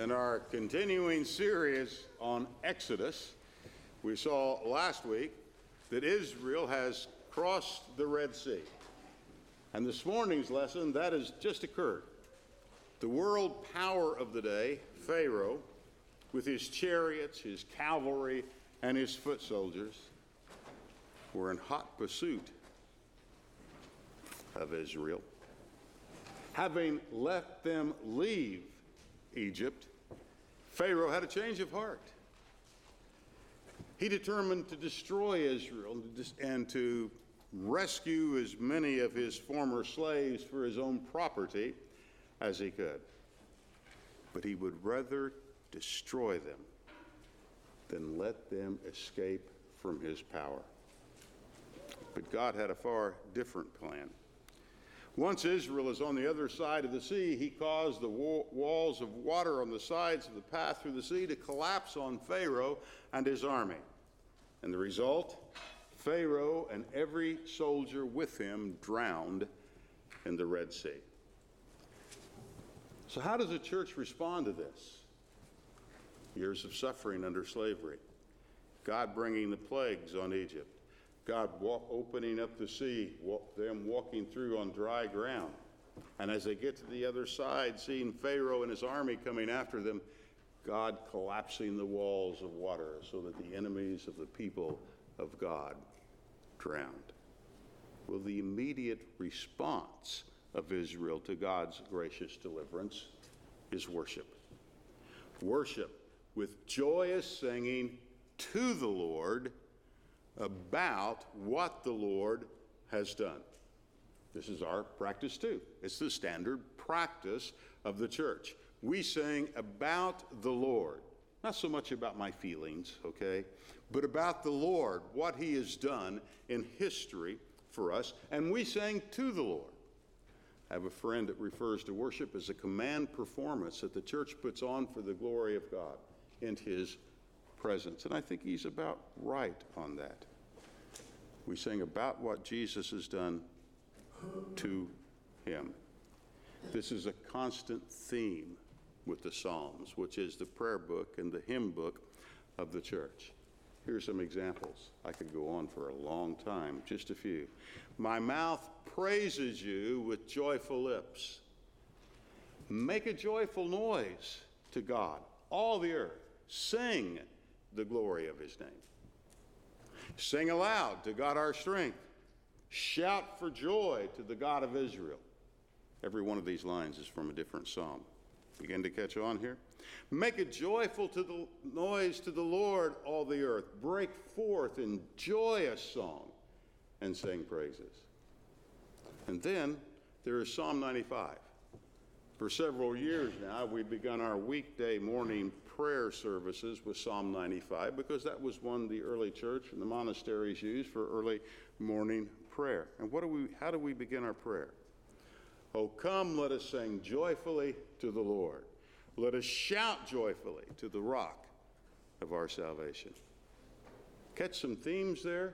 In our continuing series on Exodus, we saw last week that Israel has crossed the Red Sea. And this morning's lesson, that has just occurred. The world power of the day, Pharaoh, with his chariots, his cavalry, and his foot soldiers, were in hot pursuit of Israel. Having let them leave Egypt, Pharaoh had a change of heart. He determined to destroy Israel and to rescue as many of his former slaves for his own property as he could. But he would rather destroy them than let them escape from his power. But God had a far different plan. Once Israel is on the other side of the sea, he caused the walls of water on the sides of the path through the sea to collapse on Pharaoh and his army. And the result, Pharaoh and every soldier with him drowned in the Red Sea. So how does the church respond to this? Years of suffering under slavery, God bringing the plagues on Egypt, God opening up the sea, them walking through on dry ground. And as they get to the other side, seeing Pharaoh and his army coming after them, God collapsing the walls of water so that the enemies of the people of God drowned. Well, the immediate response of Israel to God's gracious deliverance is worship. Worship with joyous singing to the Lord about what the Lord has done. This is our practice too. It's the standard practice of the church. We sing about the Lord, not so much about my feelings, okay, but about the Lord, what he has done in history for us, and we sing to the Lord. I have a friend that refers to worship as a command performance that the church puts on for the glory of God in his presence. And I think he's about right on that. We sing about what Jesus has done to him. This is a constant theme with the Psalms, which is the prayer book and the hymn book of the church. Here's some examples. I could go on for a long time, just a few. My mouth praises you with joyful lips. Make a joyful noise to God, all the earth. Sing the glory of his name. Sing aloud to God our strength. Shout for joy to the God of Israel. Every one of these lines is from a different psalm. Begin to catch on here? Make a joyful noise to the Lord, all the earth. Break forth in joyous song and sing praises. And then there is Psalm 95. For several years now, we've begun our weekday morning prayer services with Psalm 95 because that was one the early church and the monasteries used for early morning prayer. And how do we begin our prayer? Oh, come, let us sing joyfully to the Lord. Let us shout joyfully to the rock of our salvation. Catch some themes there?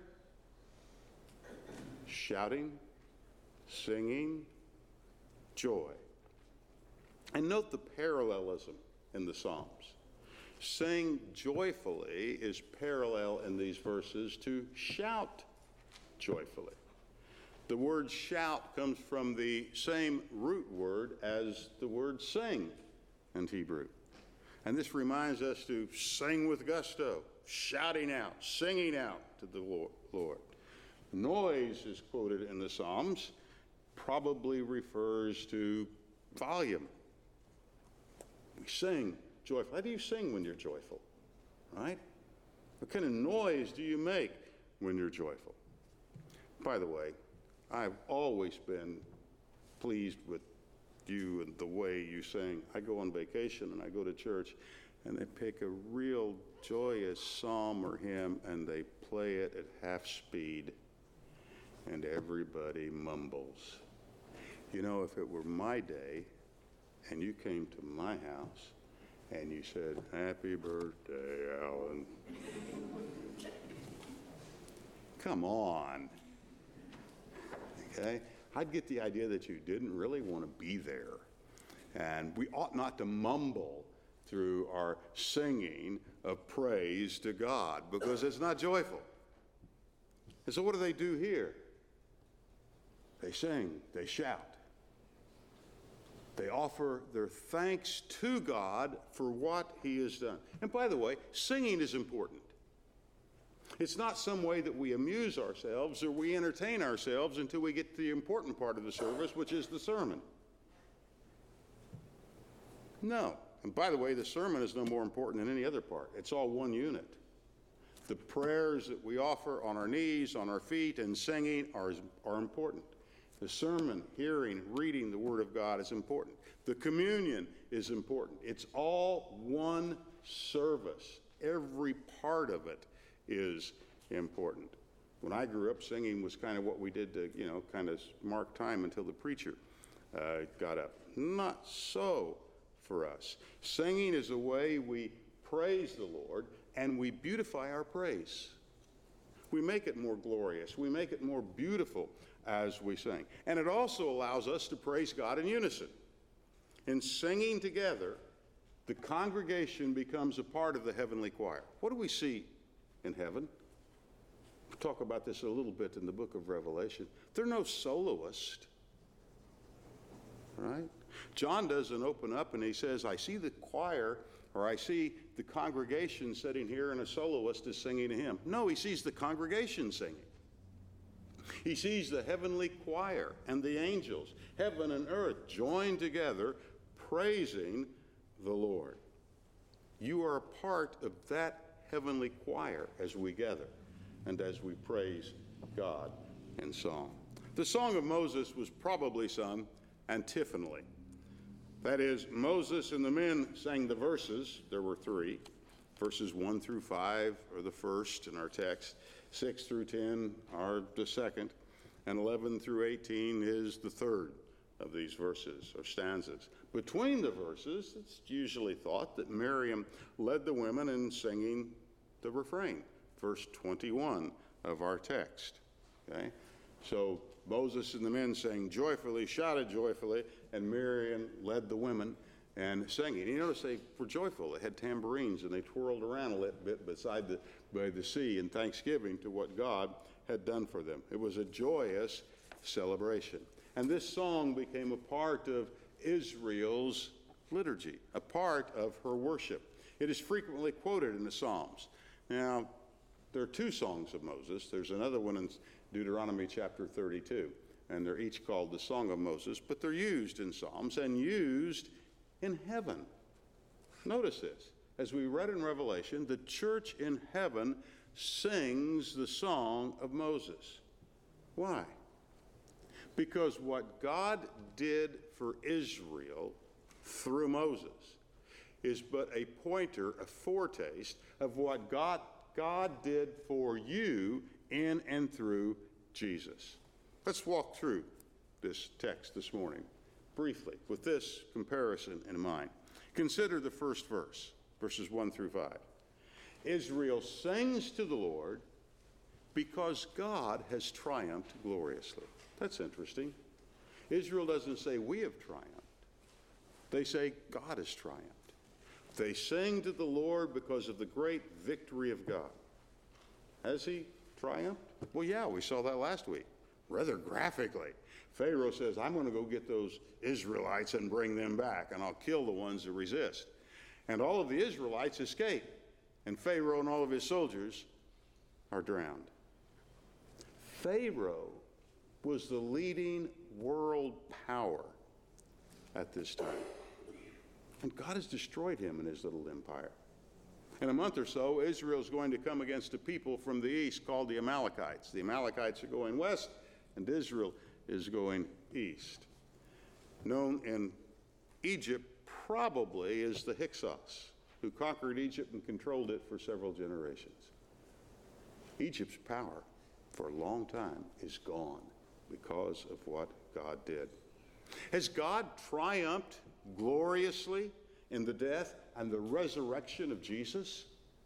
Shouting, singing, joy. And note the parallelism in the Psalms. Sing joyfully is parallel in these verses to shout joyfully. The word shout comes from the same root word as the word sing in Hebrew. And this reminds us to sing with gusto, shouting out, singing out to the Lord. Noise is quoted in the Psalms, probably refers to volume. We sing joyful. How do you sing when you're joyful? Right? What kind of noise do you make when you're joyful? By the way, I've always been pleased with you and the way you sing. I go on vacation and I go to church and they pick a real joyous psalm or hymn and they play it at half speed and everybody mumbles. You know, if it were my day and you came to my house and you said, "Happy birthday, Alan." Come on. Okay? I'd get the idea that you didn't really want to be there. And we ought not to mumble through our singing of praise to God, because it's not joyful. And so what do they do here? They sing, they shout. They offer their thanks to God for what he has done. And by the way, singing is important. It's not some way that we amuse ourselves or we entertain ourselves until we get to the important part of the service, which is the sermon. No. And by the way, the sermon is no more important than any other part. It's all one unit. The prayers that we offer on our knees, on our feet, and singing are important. The sermon, hearing, reading the Word of God is important. The communion is important. It's all one service. Every part of it is important. When I grew up, singing was kind of what we did to, kind of mark time until the preacher got up. Not so for us. Singing is a way we praise the Lord, and we beautify our praise. We make it more glorious. We make it more beautiful as we sing. And it also allows us to praise God in unison. In singing together, the congregation becomes a part of the heavenly choir. What do we see in heaven? We'll talk about this a little bit in the book of Revelation. There are no soloists, right? John doesn't open up and he says, I see the choir, or I see the congregation sitting here and a soloist is singing a hymn. No, he sees the congregation singing. He sees the heavenly choir and the angels, heaven and earth, joined together, praising the Lord. You are a part of that heavenly choir as we gather and as we praise God in song. The Song of Moses was probably sung antiphonally. That is, Moses and the men sang the verses. There were 3. Verses 1 through 5 are the first in our text. 6 through 10 are the second. And 11 through 18 is the third of these verses or stanzas. Between the verses, it's usually thought that Miriam led the women in singing the refrain, verse 21 of our text. Okay? So Moses and the men sang joyfully, shouted joyfully, and Miriam led the women and singing. You notice they were joyful. They had tambourines and they twirled around a little bit by the sea in thanksgiving to what God had done for them. It was a joyous celebration. And this song became a part of Israel's liturgy, a part of her worship. It is frequently quoted in the Psalms. Now, there are 2 songs of Moses. There's another one in Deuteronomy chapter 32, and they're each called the Song of Moses, but they're used in Psalms and used in heaven. Notice this. As we read in Revelation, the church in heaven sings the Song of Moses. Why? Because what God did for Israel through Moses is but a pointer, a foretaste of what God did for you in and through Jesus. Let's walk through this text this morning briefly with this comparison in mind. Consider the first verse, verses 1 through 5. Israel sings to the Lord because God has triumphed gloriously. That's interesting. Israel doesn't say we have triumphed. They say God has triumphed. They sing to the Lord because of the great victory of God. Has he triumphed? Well, yeah, we saw that last week, rather graphically. Pharaoh says, I'm going to go get those Israelites and bring them back, and I'll kill the ones that resist. And all of the Israelites escape, and Pharaoh and all of his soldiers are drowned. Pharaoh was the leading world power at this time. And God has destroyed him and his little empire. In a month or so, Israel is going to come against a people from the east called the Amalekites. The Amalekites are going west, and Israel is going east. Known in Egypt probably as the Hyksos, who conquered Egypt and controlled it for several generations. Egypt's power for a long time is gone because of what God did. Has God triumphed gloriously in the death and the resurrection of Jesus?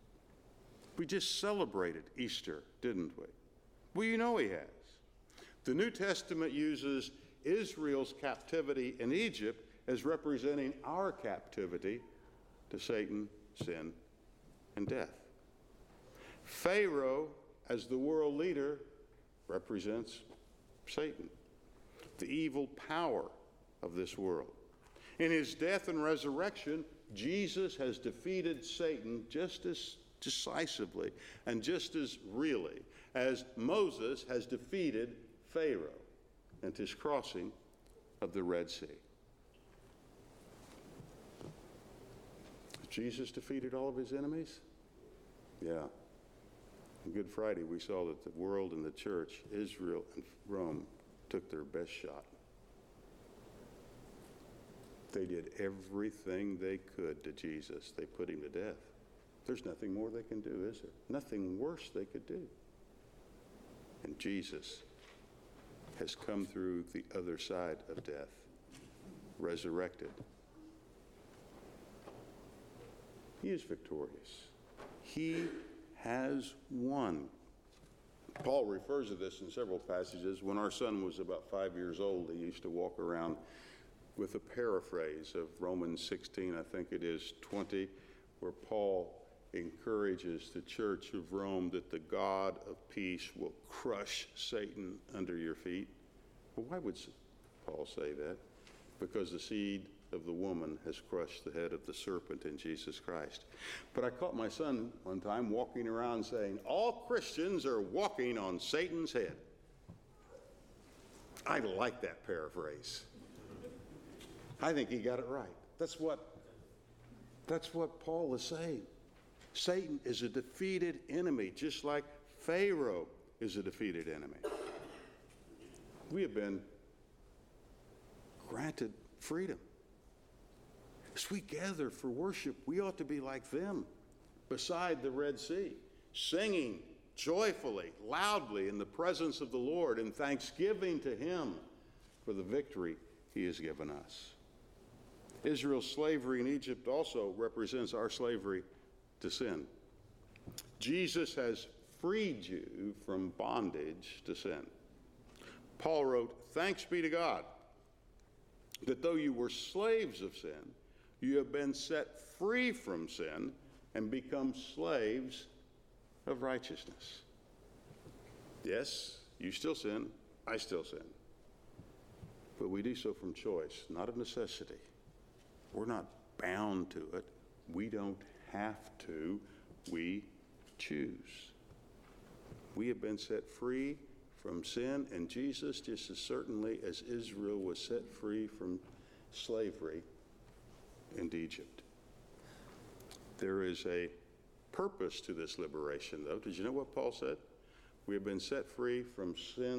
We just celebrated Easter, didn't we? Well, you know he has. The New Testament uses Israel's captivity in Egypt as representing our captivity to Satan, sin, and death. Pharaoh, as the world leader, represents Satan, the evil power of this world. In his death and resurrection, Jesus has defeated Satan just as decisively and just as really as Moses has defeated Pharaoh and his crossing of the Red Sea. Jesus defeated all of his enemies? Yeah. On Good Friday, we saw that the world and the church, Israel and Rome, took their best shot. They did everything they could to Jesus. They put him to death. There's nothing more they can do, is there? Nothing worse they could do. And Jesus has come through the other side of death, resurrected. He is victorious. He has won. Paul refers to this in several passages. When our son was about 5 years old, he used to walk around with a paraphrase of Romans 16, I think it is 20, where Paul encourages the church of Rome that the God of peace will crush Satan under your feet. Well, why would Paul say that? Because the seed of the woman has crushed the head of the serpent in Jesus Christ. But I caught my son one time walking around saying, all Christians are walking on Satan's head. I like that paraphrase. I think he got it right. That's what Paul is saying. Satan is a defeated enemy, just like Pharaoh is a defeated enemy. We have been granted freedom. As we gather for worship, we ought to be like them beside the Red Sea, singing joyfully, loudly in the presence of the Lord in thanksgiving to him for the victory he has given us. Israel's slavery in Egypt also represents our slavery to sin. Jesus has freed you from bondage to sin. Paul wrote, "Thanks be to God that though you were slaves of sin, you have been set free from sin and become slaves of righteousness." Yes, you still sin, I still sin. But we do so from choice, not of necessity. We're not bound to it. We don't have to. We choose. We have been set free from sin, and Jesus, just as certainly as Israel was set free from slavery in Egypt. There is a purpose to this liberation, though. Did you know what Paul said? We have been set free from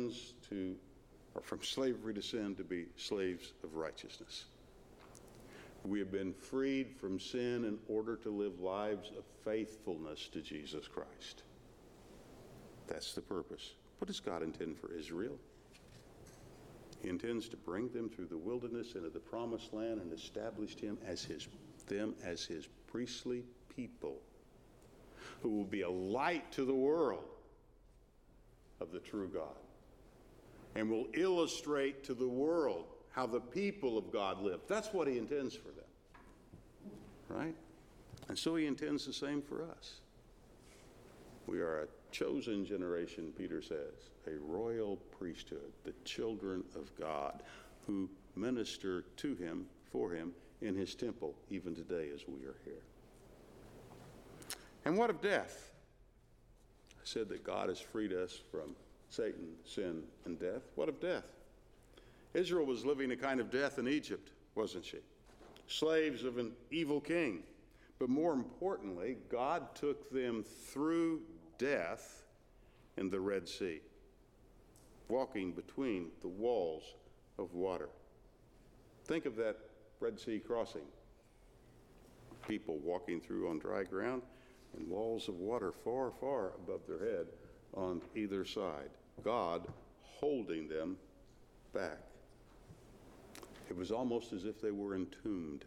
from slavery to sin to be slaves of righteousness. We have been freed from sin in order to live lives of faithfulness to Jesus Christ. That's the purpose. What does God intend for Israel? He intends to bring them through the wilderness into the promised land and establish them as his priestly people who will be a light to the world of the true God and will illustrate to the world how the people of God live. That's what he intends for them, right? And so he intends the same for us. We are a chosen generation, Peter says, a royal priesthood, the children of God who minister to him, for him, in his temple, even today as we are here. And what of death? I said that God has freed us from Satan, sin, and death. What of death? Israel was living a kind of death in Egypt, wasn't she? Slaves of an evil king. But more importantly, God took them through death in the Red Sea, walking between the walls of water. Think of that Red Sea crossing. People walking through on dry ground and walls of water far, far above their head on either side. God holding them back. It was almost as if they were entombed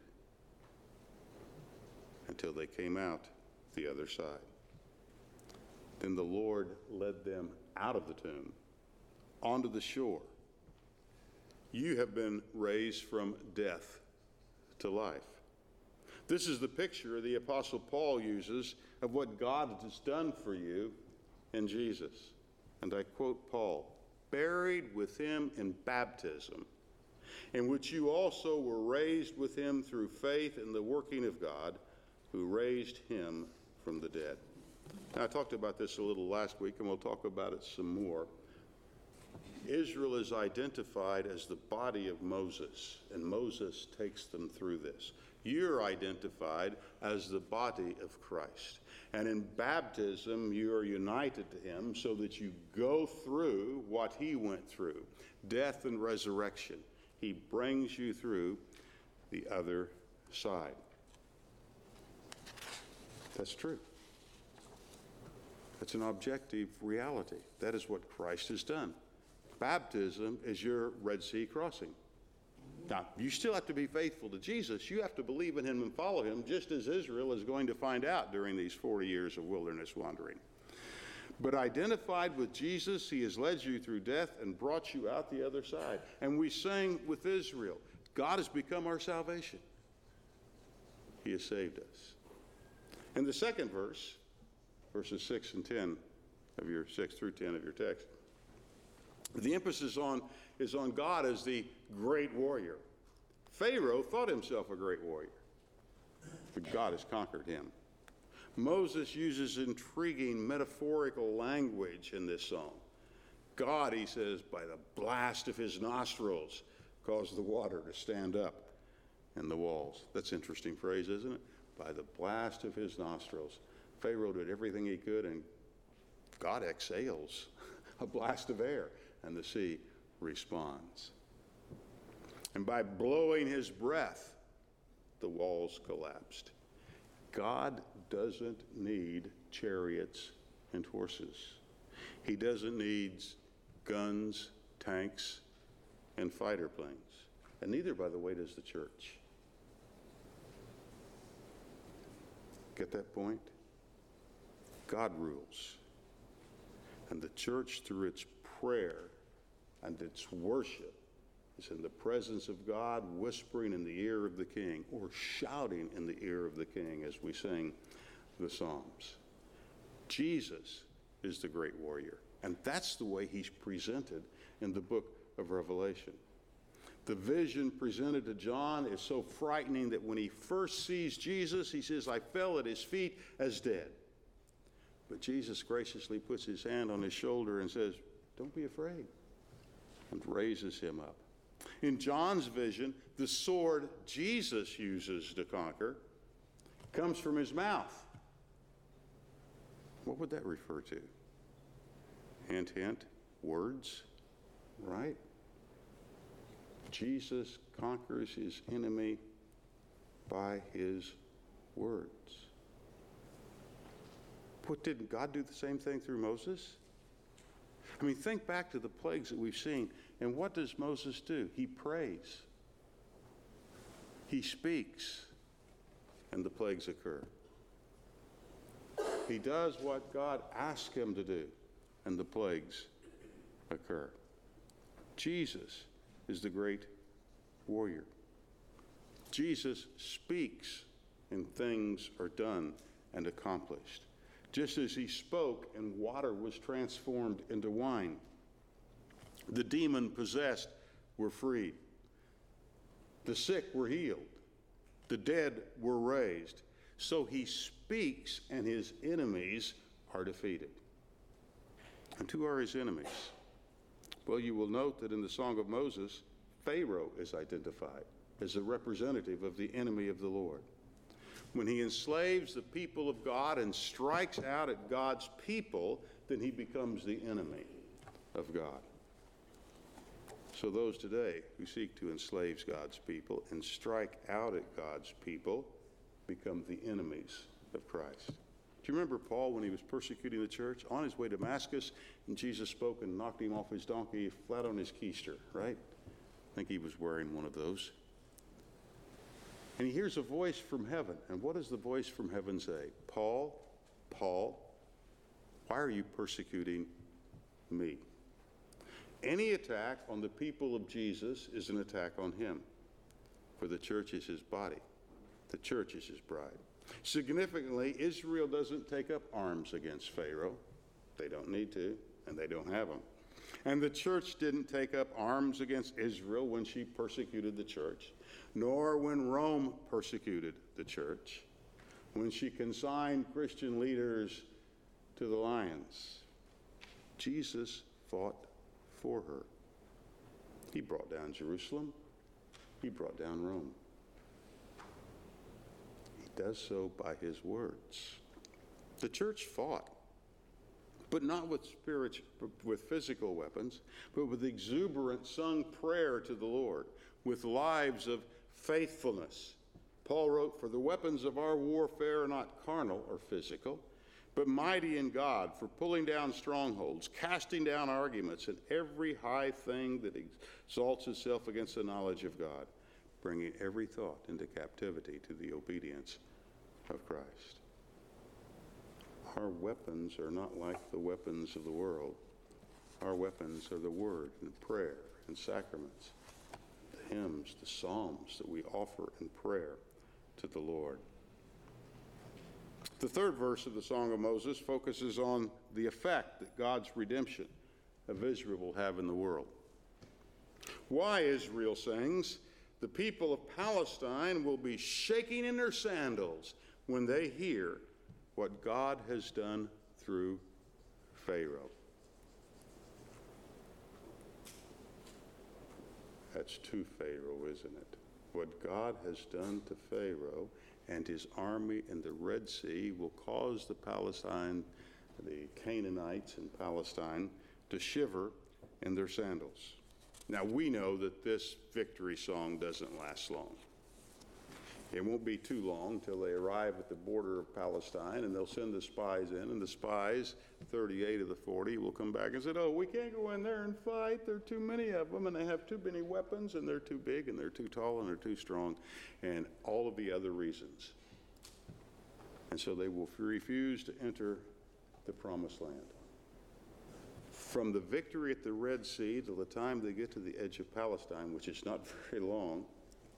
until they came out the other side. Then the Lord led them out of the tomb onto the shore. You have been raised from death to life. This is the picture the Apostle Paul uses of what God has done for you in Jesus. And I quote Paul, "Buried with him in baptism, in which you also were raised with him through faith in the working of God, who raised him from the dead." Now, I talked about this a little last week, and we'll talk about it some more. Israel is identified as the body of Moses, and Moses takes them through this. You're identified as the body of Christ. And in baptism, you are united to him so that you go through what he went through, death and resurrection. He brings you through the other side. That's true. That's an objective reality. That is what Christ has done. Baptism is your Red Sea crossing. Now, you still have to be faithful to Jesus. You have to believe in him and follow him, just as Israel is going to find out during these 40 years of wilderness wandering. But identified with Jesus, he has led you through death and brought you out the other side. And we sang with Israel, God has become our salvation. He has saved us. In the second verse, verses 6 and 10 of your 6 through 10 of your text, the emphasis is on God as the great warrior. Pharaoh thought himself a great warrior, but God has conquered him. Moses uses intriguing metaphorical language in this song. God, he says, by the blast of his nostrils, caused the water to stand up in the walls. That's an interesting phrase, isn't it? By the blast of his nostrils. Pharaoh did everything he could, and God exhales a blast of air, and the sea responds. And by blowing his breath, the walls collapsed. God doesn't need chariots and horses. He doesn't need guns, tanks, and fighter planes. And neither, by the way, does the church. Get that point? God rules. And the church, through its prayer and its worship, is in the presence of God, whispering in the ear of the king, or shouting in the ear of the king as we sing the Psalms. Jesus is the great warrior, and that's the way he's presented in the book of Revelation. The vision presented to John is so frightening that when he first sees Jesus, he says, I fell at his feet as dead. But Jesus graciously puts his hand on his shoulder and says, don't be afraid, and raises him up. In John's vision, the sword Jesus uses to conquer comes from his mouth. What would that refer to? Hint, hint, words, right? Jesus conquers his enemy by his words. What, didn't God do the same thing through Moses? I mean, think back to the plagues that we've seen. And what does Moses do? He prays. He speaks, and the plagues occur. He does what God asked him to do, and the plagues occur. Jesus is the great warrior. Jesus speaks, and things are done and accomplished. Just as he spoke and water was transformed into wine, the demon-possessed were freed. The sick were healed. The dead were raised. So he speaks, and his enemies are defeated. And who are his enemies? Well, you will note that in the Song of Moses, Pharaoh is identified as a representative of the enemy of the Lord. When he enslaves the people of God and strikes out at God's people, then he becomes the enemy of God. So those today who seek to enslave God's people and strike out at God's people become the enemies of Christ. Do you remember Paul when he was persecuting the church? On his way to Damascus, and Jesus spoke and knocked him off his donkey flat on his keister, right? I think he was wearing one of those. And he hears a voice from heaven. And what does the voice from heaven say? Paul, Paul, why are you persecuting me? Any attack on the people of Jesus is an attack on him, for the church is his body. The church is his bride. Significantly, Israel doesn't take up arms against Pharaoh. They don't need to, and they don't have them. And the church didn't take up arms against Israel when she persecuted the church, nor when Rome persecuted the church, when she consigned Christian leaders to the lions. Jesus fought for her. He brought down Jerusalem. He brought down Rome. He does so by his words. The church fought, but not with physical weapons, but with exuberant sung prayer to the Lord, with lives of faithfulness. Paul wrote, "For the weapons of our warfare are not carnal or physical, but mighty in God for pulling down strongholds, casting down arguments, and every high thing that exalts itself against the knowledge of God, bringing every thought into captivity to the obedience of Christ." Our weapons are not like the weapons of the world. Our weapons are the word and prayer and sacraments, the hymns, the psalms that we offer in prayer to the Lord. The third verse of the Song of Moses focuses on the effect that God's redemption of Israel will have in the world. Why, Israel sings, the people of Palestine will be shaking in their sandals when they hear what God has done through Pharaoh. That's to Pharaoh, isn't it? What God has done to Pharaoh and his army in the Red Sea will cause the Canaanites in Palestine, to shiver in their sandals. Now, we know that this victory song doesn't last long. It won't be too long till they arrive at the border of Palestine, and they'll send the spies in, and the spies, 38 of the 40, will come back and say, "Oh, we can't go in there and fight. There are too many of them, and they have too many weapons, and they're too big, and they're too tall, and they're too strong," and all of the other reasons. And so they will refuse to enter the promised land. From the victory at the Red Sea till the time they get to the edge of Palestine, which is not very long,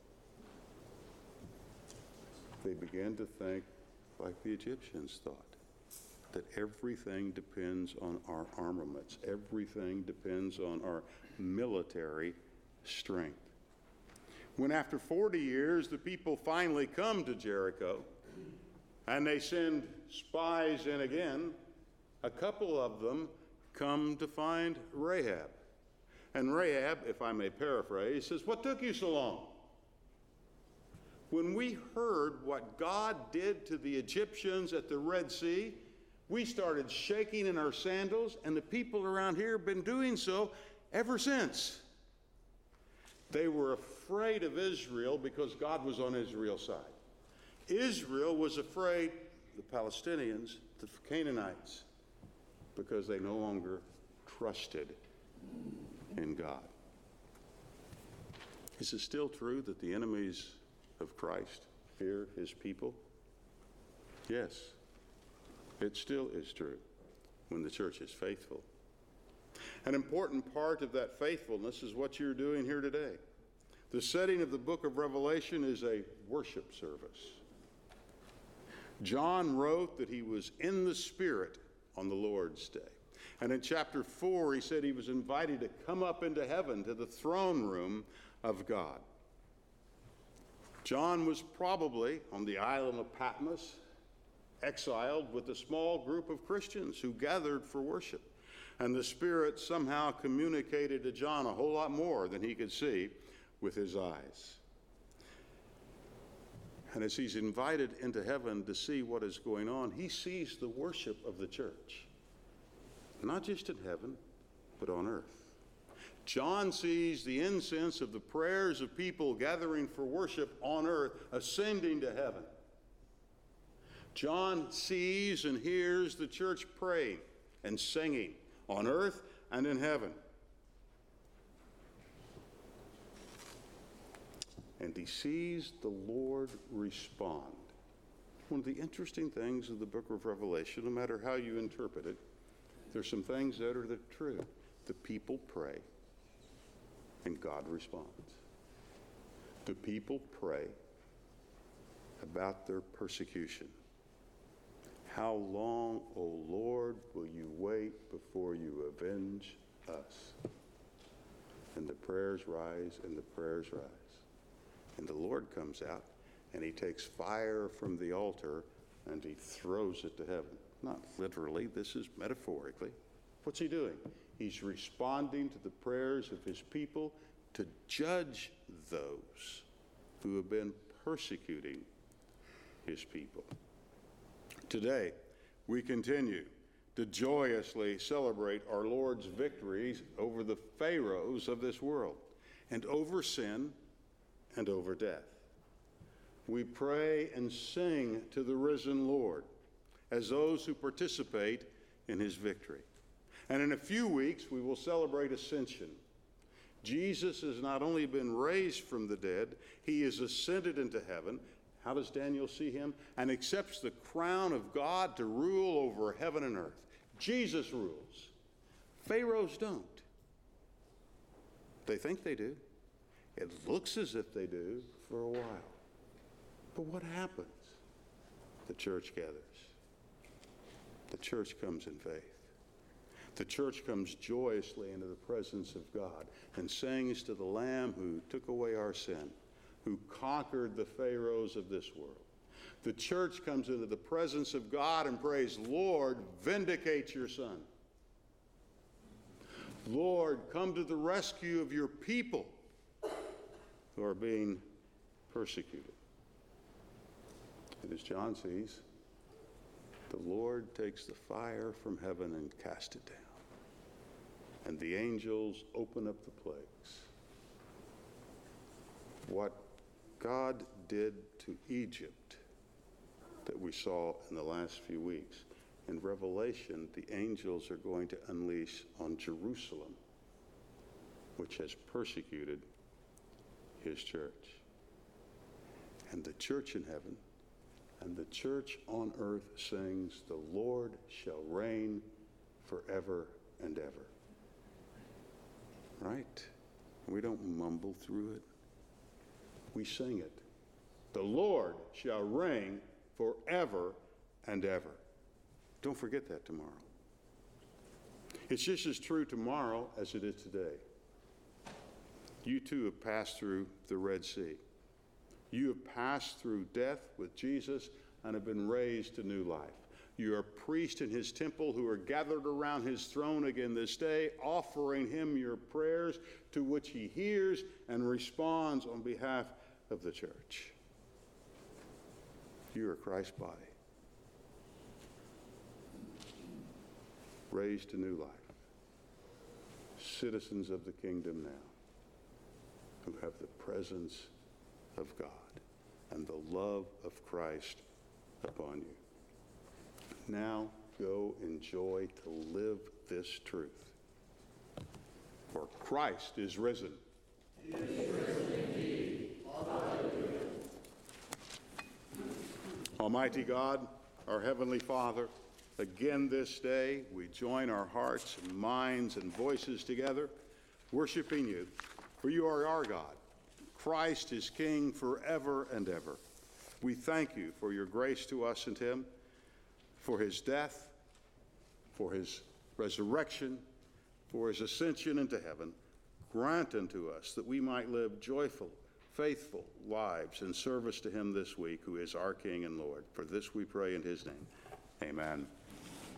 they began to think like the Egyptians thought, that everything depends on our armaments. Everything depends on our military strength. When after 40 years, the people finally come to Jericho, and they send spies in again, a couple of them come to find Rahab. And Rahab, if I may paraphrase, says, "What took you so long?" When we heard what God did to the Egyptians at the Red Sea, we started shaking in our sandals, and the people around here have been doing so ever since. They were afraid of Israel because God was on Israel's side. Israel was afraid of the Palestinians, the Canaanites, because they no longer trusted in God. Is it still true that the enemies of Christ fear his people? Yes, it still is true when the church is faithful. An important part of that faithfulness is what you're doing here today. The setting of the book of Revelation is a worship service. John wrote that he was in the Spirit on the Lord's day. And in chapter 4, he said he was invited to come up into heaven to the throne room of God. John was probably on the island of Patmos, exiled with a small group of Christians who gathered for worship. And the Spirit somehow communicated to John a whole lot more than he could see with his eyes. And as he's invited into heaven to see what is going on, he sees the worship of the church, not just in heaven, but on earth. John sees the incense of the prayers of people gathering for worship on earth ascending to heaven. John sees and hears the church praying and singing on earth and in heaven. And he sees the Lord respond. One of the interesting things of the book of Revelation, no matter how you interpret it, there's some things that are true. The people pray, and God responds. The people pray, about their persecution. How long, O Lord, will you wait before you avenge us? And the prayers rise and the prayers rise. And the Lord comes out and he takes fire from the altar and he throws it to heaven. Not literally, this is metaphorically. What's he doing? He's responding to the prayers of his people to judge those who have been persecuting his people. Today, we continue to joyously celebrate our Lord's victories over the pharaohs of this world and over sin and over death. We pray and sing to the risen Lord as those who participate in his victory. And in a few weeks, we will celebrate Ascension. Jesus has not only been raised from the dead, he is ascended into heaven. How does Daniel see him? And accepts the crown of God to rule over heaven and earth. Jesus rules. Pharaohs don't. They think they do. It looks as if they do for a while. But what happens? The church gathers. The church comes in faith. The church comes joyously into the presence of God and sings to the Lamb who took away our sin, who conquered the pharaohs of this world. The church comes into the presence of God and prays, Lord, vindicate your Son. Lord, come to the rescue of your people who are being persecuted. And as John sees, the Lord takes the fire from heaven and casts it down. And the angels open up the plagues. What God did to Egypt that we saw in the last few weeks, in Revelation, the angels are going to unleash on Jerusalem, which has persecuted his church. And the church in heaven and the church on earth sings, the Lord shall reign forever and ever. Right? We don't mumble through it. We sing it. The Lord shall reign forever and ever. Don't forget that tomorrow. It's just as true tomorrow as it is today. You too have passed through the Red Sea. You have passed through death with Jesus and have been raised to new life. You are priests in his temple who are gathered around his throne again this day, offering him your prayers to which he hears and responds on behalf of the church. You are Christ's body, raised to new life, citizens of the kingdom now, who have the presence of God and the love of Christ upon you. Now go enjoy to live this truth. For Christ is risen. He is risen indeed. Hallelujah. Almighty God, our Heavenly Father, again this day we join our hearts and minds and voices together, worshiping you, for you are our God. Christ is King forever and ever. We thank you for your grace to us and him, for his death, for his resurrection, for his ascension into heaven. Grant unto us that we might live joyful, faithful lives in service to him this week, who is our King and Lord. For this we pray in his name. Amen.